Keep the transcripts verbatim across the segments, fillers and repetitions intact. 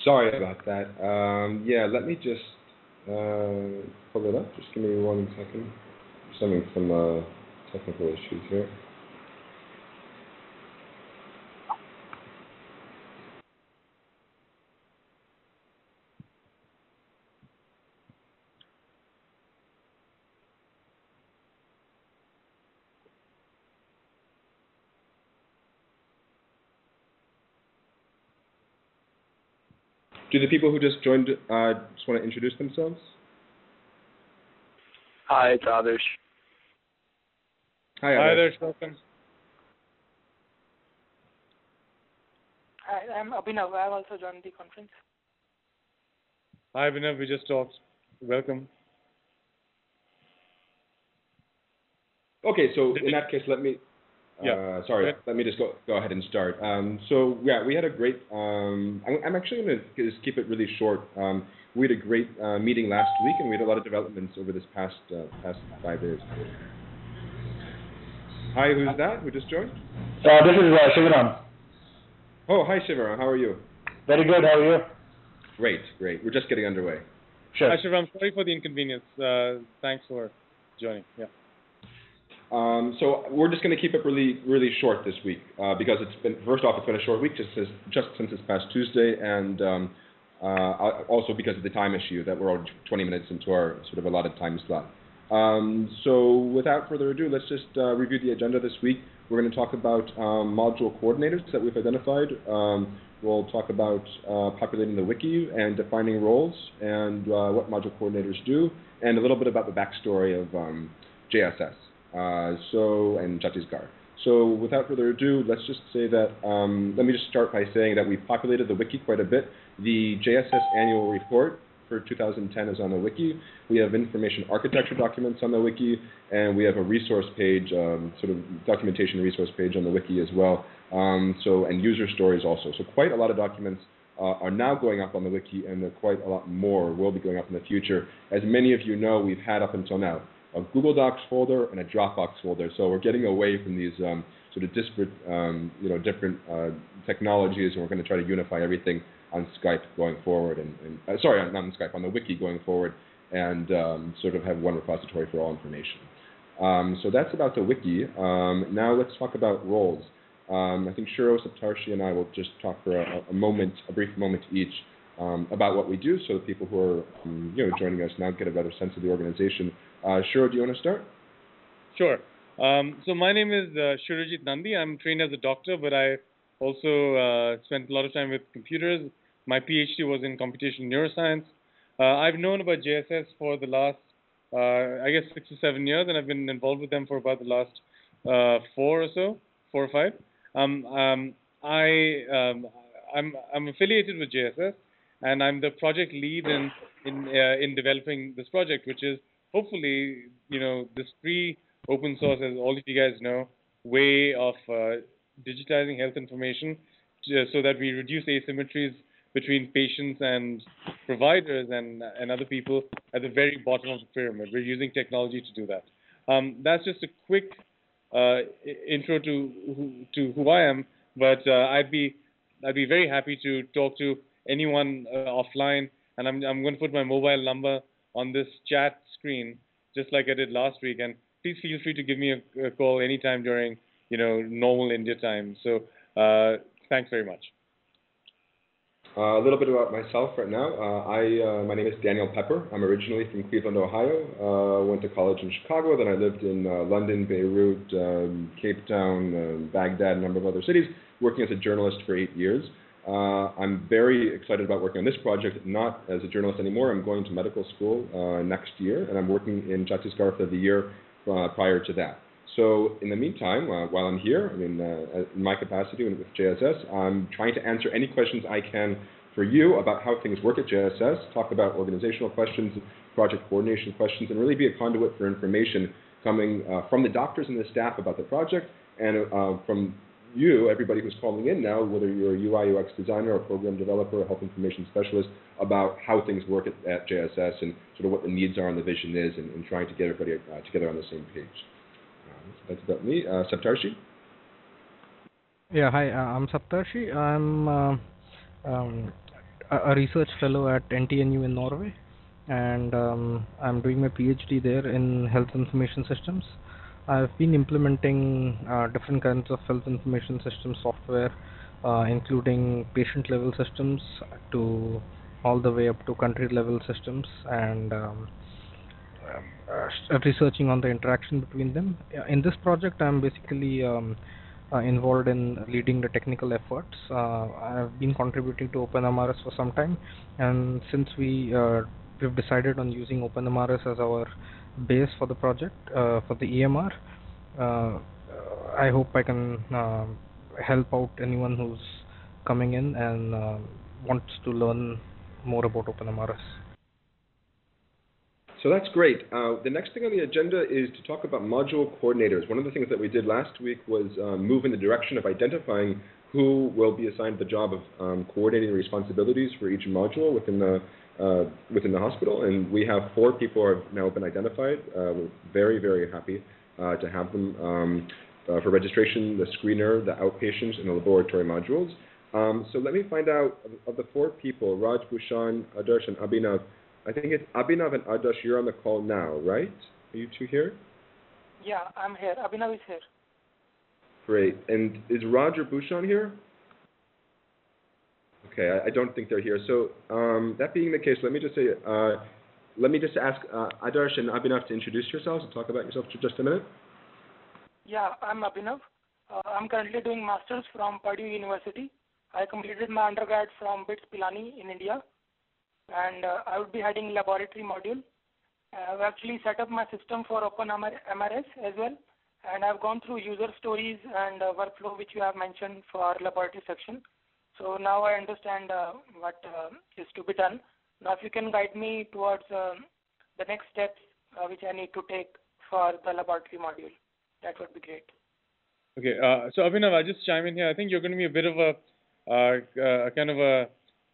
Sorry about that. Um, yeah, let me just uh, pull it up. Just give me one second. Just having some uh, technical issues here. Do the people who just joined uh, just want to introduce themselves? Hi, it's Adarsh. Hi, Hi Adarsh. there, welcome. Hi, I'm Abhinav. I've also joined the conference. Hi, Vinay. We just talked. Welcome. Okay, so in that case, let me. Uh, Yeah. sorry, let me just go go ahead and start. Um, so yeah, we had a great. Um, I'm, I'm actually going to just keep it really short. Um, we had a great uh, meeting last week, and we had a lot of developments over this past uh, past five days. Hi, who's that? Who just joined? Uh, this is uh, Shivaram. Oh, hi Shivaram. How are you? Very good. How are you? Great, great. We're just getting underway. Sure. Hi, Shivam. Sorry for the inconvenience. Uh, thanks for joining. Yeah. Um, so we're just going to keep it really, really short this week uh, because it's been first off, it's been a short week just as, just since this past Tuesday, and um, uh, also because of the time issue that we're already twenty minutes into our sort of allotted time slot. Um, so without further ado, let's just uh, review the agenda this week. We're going to talk about um, module coordinators that we've identified. Um, we'll talk about uh, populating the wiki and defining roles and uh, what module coordinators do, and a little bit about the backstory of um, J S S. Uh, so, and Chhattisgarh. So without further ado, let's just say that, um, let me just start by saying that we've populated the wiki quite a bit. The J S S annual report for two thousand ten is on the wiki. We have information architecture documents on the wiki, and we have a resource page, um, sort of documentation resource page on the wiki as well. Um, so, and user stories also. So quite a lot of documents uh, are now going up on the wiki, and quite a lot more will be going up in the future. As many of you know, we've had up until now a Google Docs folder and a Dropbox folder. So we're getting away from these um, sort of disparate, um, you know, different uh, technologies, and we're going to try to unify everything on Skype going forward, and, and uh, sorry, not on Skype, on the wiki going forward, and um, sort of have one repository for all information. Um, so that's about the wiki. Um, now let's talk about roles. Um, I think Shiro, Saptarshi, and I will just talk for a, a moment, a brief moment each, um, about what we do, so that people who are um, you know, joining us now get a better sense of the organization. Uh, Shiro, do you want to start? Sure. Um, so my name is uh, Shurajit Nandi. I'm trained as a doctor, but I also uh, spent a lot of time with computers. My PhD was in computational neuroscience. Uh, I've known about J S S for the last, uh, I guess, six or seven years, and I've been involved with them for about the last uh, four or so, four or five. Um, um, I, um, I'm, I'm affiliated with J S S, and I'm the project lead in in uh, in developing this project, which is hopefully, you know, this free open source, as all of you guys know, way of uh, digitizing health information to, so that we reduce asymmetries between patients and providers and and other people at the very bottom of the pyramid. We're using technology to do that. Um, that's just a quick uh, intro to who, to who I am, but uh, I'd be I'd be very happy to talk to anyone uh, offline, and I'm I'm going to put my mobile number on this chat screen, just like I did last week. And please feel free to give me a, a call anytime during, you know, normal India time. So uh, thanks very much. Uh, a little bit about myself right now. Uh, I, uh, my name is Daniel Pepper. I'm originally from Cleveland, Ohio. Uh, went to college in Chicago. Then I lived in uh, London, Beirut, um, Cape Town, uh, Baghdad, a number of other cities, working as a journalist for eight years. Uh, I'm very excited about working on this project, not as a journalist anymore. I'm going to medical school uh, next year, and I'm working in Chhattisgarh for the year uh, prior to that. So in the meantime, uh, while I'm here, I mean, uh, in my capacity with J S S, I'm trying to answer any questions I can for you about how things work at J S S, talk about organizational questions, project coordination questions, and really be a conduit for information coming uh, from the doctors and the staff about the project, and uh, from you, everybody who's calling in now, whether you're a U I U X designer, or program developer, or health information specialist, about how things work at, at J S S and sort of what the needs are and the vision is, and, and trying to get everybody uh, together on the same page. Uh, so that's about me. Uh, Saptarshi? Yeah, hi, uh, I'm Saptarshi. I'm uh, um, a a research fellow at N T N U in Norway, and um, I'm doing my PhD there in health information systems. I've been implementing uh, different kinds of health information system software, uh, including patient level systems to all the way up to country level systems, and um, uh, uh, researching on the interaction between them. Uh, In this project, I'm basically um, uh, involved in leading the technical efforts. Uh, I've been contributing to OpenMRS for some time, and since we uh, we've decided on using OpenMRS as our base for the project uh, for the E M R, uh, I hope I can uh, help out anyone who's coming in and uh, wants to learn more about OpenMRS. So that's great. Uh, the next thing on the agenda is to talk about module coordinators. One of the things that we did last week was um, move in the direction of identifying who will be assigned the job of um, coordinating responsibilities for each module within the uh, within the hospital. And we have four people who have now been identified. Uh, we're very, very happy uh, to have them um, uh, for registration, the screener, the outpatients, and the laboratory modules. Um, so let me find out, of, of the four people, Raj, Bhushan, Adarsh, and Abhinav, I think it's Abhinav and Adarsh, you're on the call now, right? Are you two here? Yeah, I'm here. Abhinav is here. Great. And is Raj or Bhushan here? Okay, I, I don't think they're here. So um, that being the case, let me just say, uh, let me just ask uh, Adarsh and Abhinav to introduce yourselves and talk about yourself for just a minute. Yeah, I'm Abhinav. Uh, I'm currently doing masters from Purdue University. I completed my undergrad from BITS Pilani in India, and uh, I would be heading laboratory module. Uh, I've actually set up my system for OpenMRS as well, and I've gone through user stories and uh, workflow which you have mentioned for laboratory section. So now I understand uh, what uh, is to be done. Now if you can guide me towards uh, the next steps uh, which I need to take for the laboratory module, that would be great. Okay, uh, so Abhinav, I'll just chime in here. I think you're going to be a bit of a uh, uh, kind of a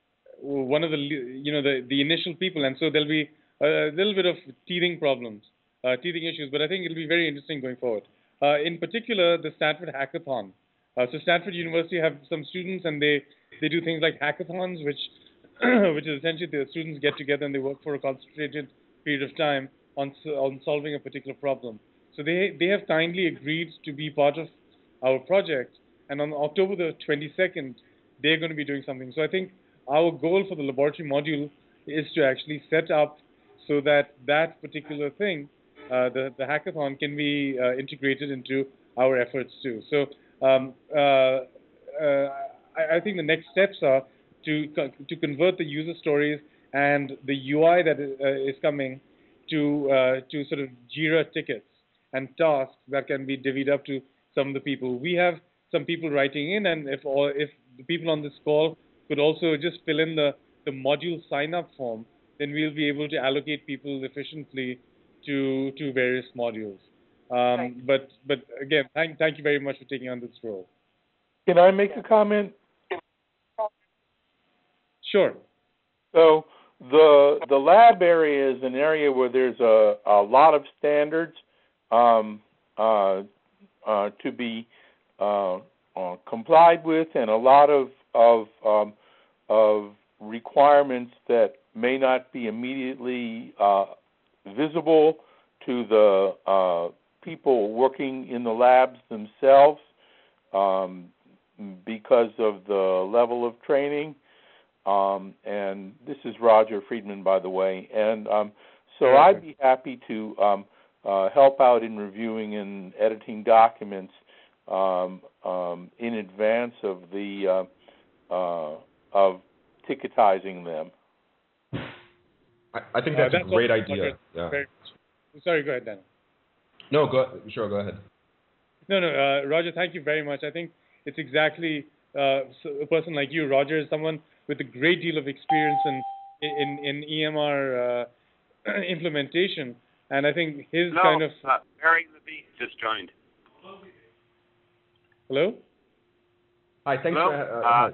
one of the you know the the initial people, and so there'll be a little bit of teething problems, uh, teething issues. But I think it'll be very interesting going forward. Uh, in particular, the Stanford Hackathon. Uh, so Stanford University have some students, and they they do things like hackathons, which which is essentially the students get together and they work for a concentrated period of time on on solving a particular problem. So they they have kindly agreed to be part of our project, and on October the twenty-second, they're going to be doing something. So I think our goal for the laboratory module is to actually set up so that that particular thing, uh, the, the hackathon, can be uh, integrated into our efforts too. So um, uh, uh, I, I think the next steps are to, to convert the user stories and the U I that is, uh, is coming to, uh, to sort of Jira tickets and tasks that can be divvied up to some of the people. We have some people writing in, and if, or if the people on this call could also just fill in the, the module sign-up form, then we'll be able to allocate people efficiently to to various modules. Um, right. But but again, thank thank you very much for taking on this role. Can I make a comment? Sure. So the the lab area is an area where there's a, a lot of standards um, uh, uh, to be uh, uh, complied with, and a lot of of um, of requirements that may not be immediately uh, visible to the uh, people working in the labs themselves um, because of the level of training. Um, and this is Roger Friedman, by the way. And um, so okay. I'd be happy to um, uh, help out in reviewing and editing documents um, um, in advance of the uh, uh, of ticketizing them. I, I think that's, uh, that's a great idea. Yeah. Very, sorry, go ahead, Dan. No, go sure, go ahead. No, no, uh, Roger, thank you very much. I think it's exactly uh, a person like you, Roger, is someone with a great deal of experience in in, in E M R uh, implementation, and I think his no, kind of uh, Barry Levine just joined. Hello. Hi, thanks Hello? for. Uh, uh,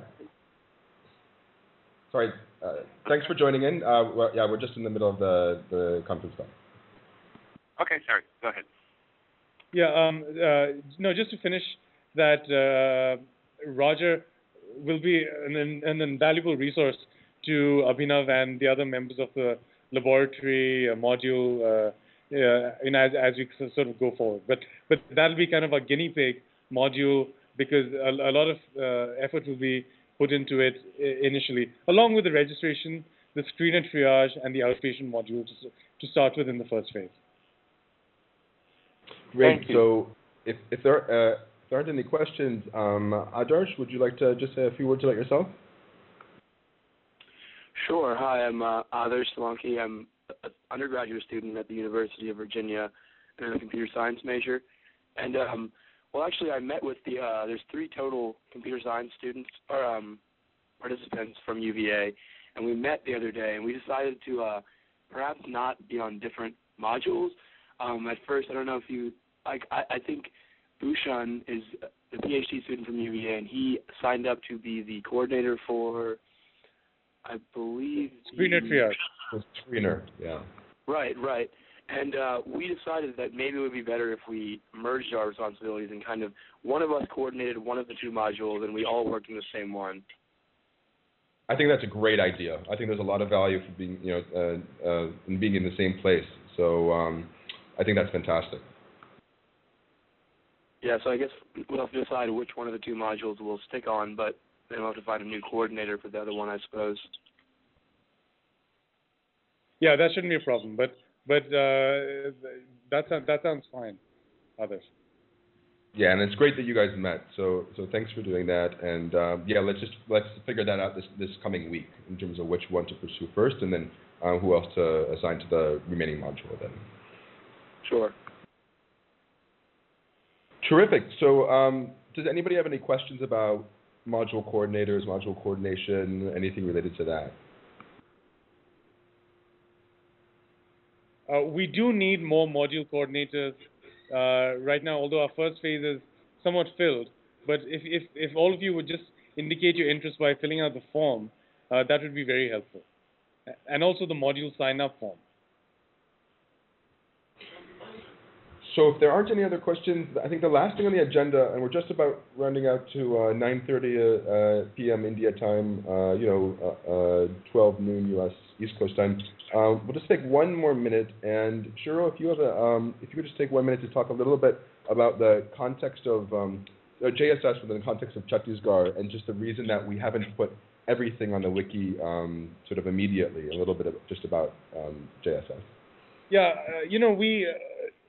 Sorry, uh, thanks for joining in. Uh, we're, yeah, we're just in the middle of the, the conference call. Okay, sorry. Go ahead. Yeah, um, uh, no, just to finish that, uh, Roger will be an, an invaluable resource to Abhinav and the other members of the laboratory uh, module, uh, uh, you know, as, as we sort of go forward. But but that'll be kind of a guinea pig module because a, a lot of uh, effort will be put into it initially, along with the registration, the screener triage, and the outpatient module to, to start with in the first phase. Great. Thank you. So if, if, there, uh, if there aren't any questions, um, Adarsh, would you like to just say a few words about yourself? Sure. Hi, I'm uh, Adarsh Solanki. I'm an undergraduate student at the University of Virginia and I'm a computer science major. And, um, well, actually, I met with the, uh, there's three total computer science students, or um, participants from U V A, and we met the other day, and we decided to uh, perhaps not be on different modules. Um, at first, I don't know if you, like, I, I think Bhushan is a PhD student from U V A, and he signed up to be the coordinator for, I believe... Screener triage. Screener, yeah. Right, right. And uh, we decided that maybe it would be better if we merged our responsibilities and kind of one of us coordinated one of the two modules and we all worked in the same one. I think that's a great idea. I think there's a lot of value for being, you know, uh, uh, in being in the same place. So um, I think that's fantastic. Yeah, so I guess we'll have to decide which one of the two modules we'll stick on, but then we'll have to find a new coordinator for the other one, I suppose. Yeah, that shouldn't be a problem, but but uh, that sounds that sounds fine. Others. Yeah, and it's great that you guys met. So so thanks for doing that. And uh, yeah, let's just let's figure that out this this coming week in terms of which one to pursue first, and then uh, who else to assign to the remaining module then. Sure. Terrific. So um, does anybody have any questions about module coordinators, module coordination, anything related to that? Uh, we do need more module coordinators uh, right now, although our first phase is somewhat filled. But if, if, if all of you would just indicate your interest by filling out the form, uh, that would be very helpful. And also the module sign-up form. So if there aren't any other questions, I think the last thing on the agenda, and we're just about rounding out to uh, nine thirty uh, p m India time, uh, you know, uh, uh, twelve noon U S East Coast time. Uh, we'll just take one more minute, and Shiro, if you have a, um, if you could just take one minute to talk a little bit about the context of um, uh, J S S within the context of Chhattisgarh, and just the reason that we haven't put everything on the wiki um, sort of immediately. A little bit of just about um, J S S. Yeah, uh, you know, we. Uh,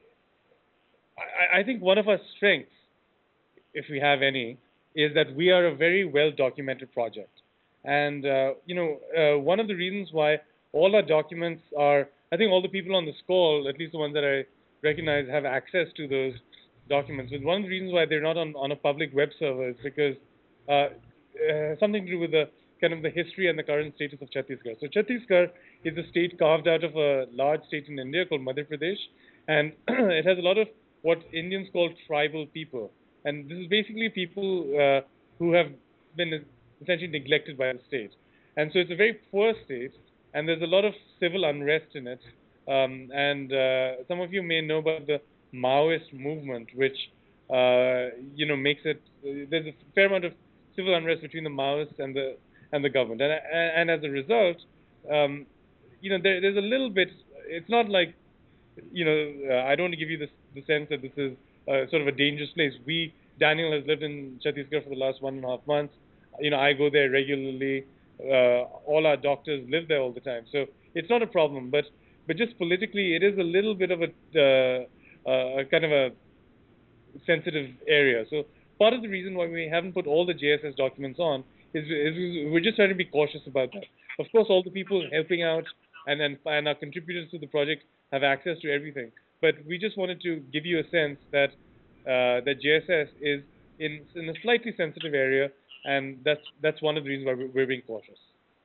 I, I think one of our strengths, if we have any, is that we are a very well-documented project. And, uh, you know, uh, one of the reasons why all our documents are, I think all the people on this call, at least the ones that I recognize, have access to those documents. But one of the reasons why they're not on, on a public web server is because uh, uh, something to do with the kind of the history and the current status of Chhattisgarh. So Chhattisgarh is a state carved out of a large state in India called Madhya Pradesh, and it has a lot of what Indians call tribal people. And this is basically people uh, who have been essentially neglected by the state. And so it's a very poor state, and there's a lot of civil unrest in it. Um, and uh, some of you may know about the Maoist movement, which, uh, you know, makes it, uh, there's a fair amount of civil unrest between the Maoists and the and the government. And, and, and as a result, um, you know, there, there's a little bit, it's not like, you know, uh, I don't want to give you this, the sense that this is uh, sort of a dangerous place. We, Daniel has lived in Chhattisgarh for the last one and a half months. You know, I go there regularly. Uh, all our doctors live there all the time. So it's not a problem. But but just politically, it is a little bit of a uh, uh, kind of a sensitive area. So part of the reason why we haven't put all the J S S documents on is, is we're just trying to be cautious about that. Of course, all the people helping out and, and, and our contributors to the project have access to everything. But we just wanted to give you a sense that uh, that J S S is in, in a slightly sensitive area, and that's that's one of the reasons why we're, we're being cautious.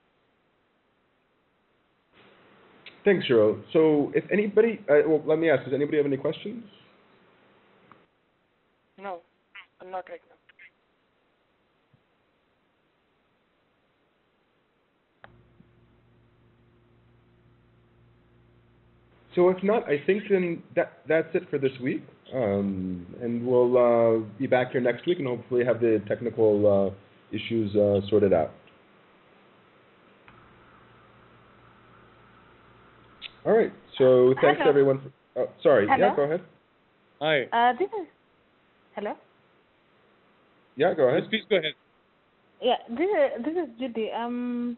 Thanks, Shiro. So if anybody, uh, well, let me ask, does anybody have any questions? No, not right now. So if not, I think then that that's it for this week, um, and we'll uh, be back here next week and hopefully have the technical uh, issues uh, sorted out. All right. So thanks Hello. everyone. For, oh, sorry. Hello? Yeah, go ahead. Hi. Uh, this is hello. Yeah, go ahead. Yes, please go ahead. Yeah, this is this is Judy. Um,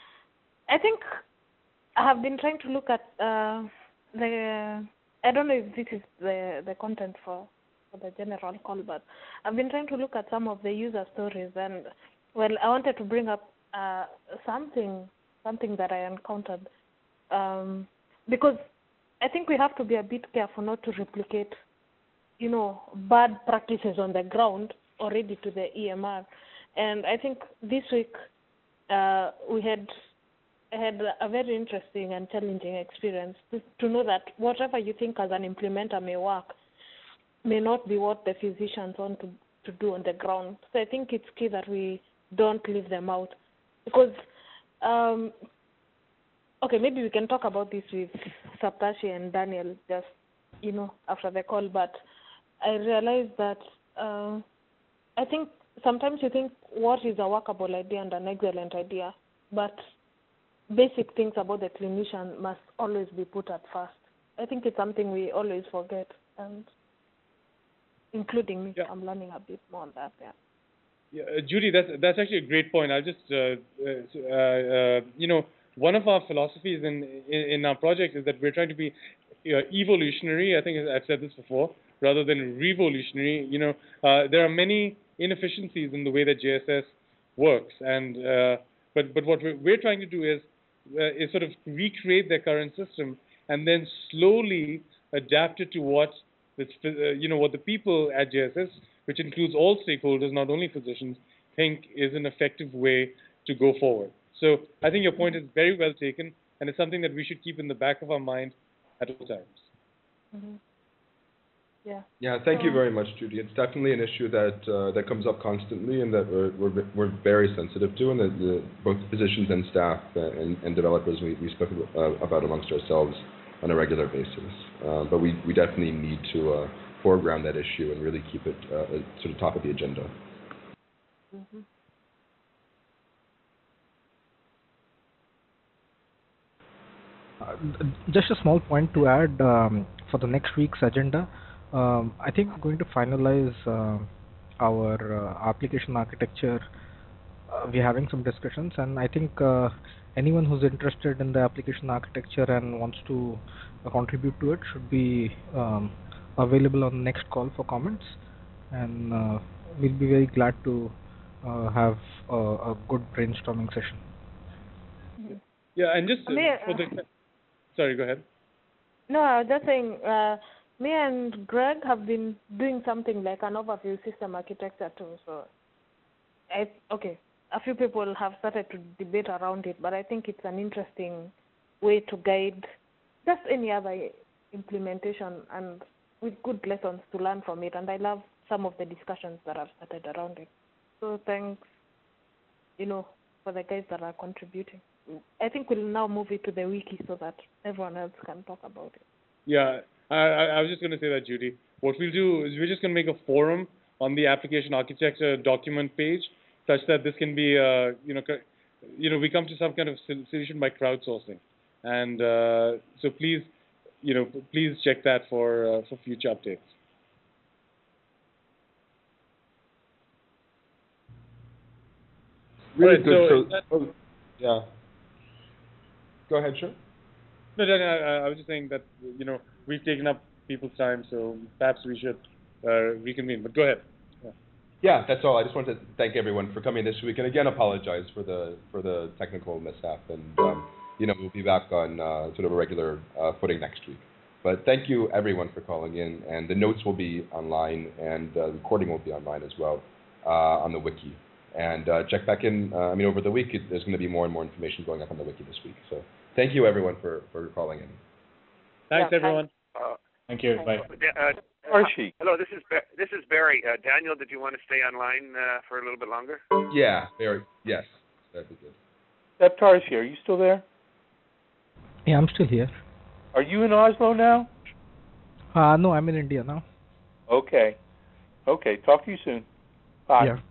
I think I have been trying to look at uh, the. I don't know if this is the the content for, for the general call, but I've been trying to look at some of the user stories, and well, I wanted to bring up uh, something something that I encountered, um, because I think we have to be a bit careful not to replicate, you know, bad practices on the ground already to the E M R. And I think this week uh, we had had a very interesting and challenging experience to, to know that whatever you think as an implementer may work may not be what the physicians want to, to do on the ground. So I think it's key that we don't leave them out. Because, um, okay, maybe we can talk about this with Saptashi and Daniel just, you know, after the call, but I realized that uh, I think sometimes you think what is a workable idea and an excellent idea, but basic things about the clinician must always be put at first. I think it's something we always forget, and including me, Yeah. I'm learning a bit more on that. Yeah. Yeah, uh, Judy, that's that's actually a great point. I'll just, uh, uh, uh, you know, one of our philosophies in, in in our project is that we're trying to be uh, evolutionary. I think I've said this before, rather than revolutionary. You know, uh, there are many inefficiencies in the way that J S S works, and uh, but but what we're, we're trying to do is uh, is sort of recreate their current system and then slowly adapt it to what the uh, you know what the people at J S S, which includes all stakeholders, not only physicians, think is an effective way to go forward. So I think your point is very well taken, and it's something that we should keep in the back of our mind at all times. Mm-hmm. Yeah. Yeah, thank you So- very much, Judy. It's definitely an issue that uh, that comes up constantly, and that we're we're, we're very sensitive to, and that the, both physicians and staff and, and developers we we spoke about, uh, about amongst ourselves on a regular basis. Uh, but we, we definitely need to uh, foreground that issue and really keep it uh, at sort of top of the agenda. Mm-hmm. Uh, just a small point to add um, for the next week's agenda. Um, I think we're going to finalize uh, our uh, application architecture. Uh, we're having some discussions, and I think uh, anyone who's interested in the application architecture and wants to uh, contribute to it should be um, available on the next call for comments, and uh, we'll be very glad to uh, have a, a good brainstorming session. Mm-hmm. Yeah, and just uh, May, for the sorry, go ahead. No, I was just saying, uh, me and Greg have been doing something like an overview system architecture too. So, I, okay, a few people have started to debate around it, but I think it's an interesting way to guide just any other implementation, and with good lessons to learn from it. And I love some of the discussions that have started around it. So thanks, you know, for the guys that are contributing. I think we'll now move it to the wiki so that everyone else can talk about it. Yeah, I, I, I was just going to say that, Judy. What we'll do is we're just going to make a forum on the application architecture document page, such that this can be, uh, you know, you know, we come to some kind of solution by crowdsourcing, and uh, so please, you know, please check that for uh, for future updates. Really Right, good. so So, that- oh, yeah. Go ahead, sure. No, no, no, I, I was just saying that, you know, we've taken up people's time, so perhaps we should uh, reconvene. But go ahead. Yeah. Yeah, that's all. I just wanted to thank everyone for coming this week, and again apologize for the for the technical mishap. And um, you know, we'll be back on uh, sort of a regular uh, footing next week. But thank you everyone for calling in, and the notes will be online, and uh, the recording will be online as well uh, on the wiki. And uh, check back in. Uh, I mean, over the week, it, there's going to be more and more information going up on the wiki this week. So thank you everyone for for calling in. Thanks, Yeah, everyone. Uh, Thank you. Bye. uh, Archie. hello, this is Ba- this is Barry. Uh, Daniel, did you want to stay online uh, for a little bit longer? Yeah, very. Yes, that'd be good. That Tarsi, are you still there? Yeah, I'm still here. Are you in Oslo now? Uh, no, I'm in India now. Okay. Okay. Talk to you soon. Bye. Yeah.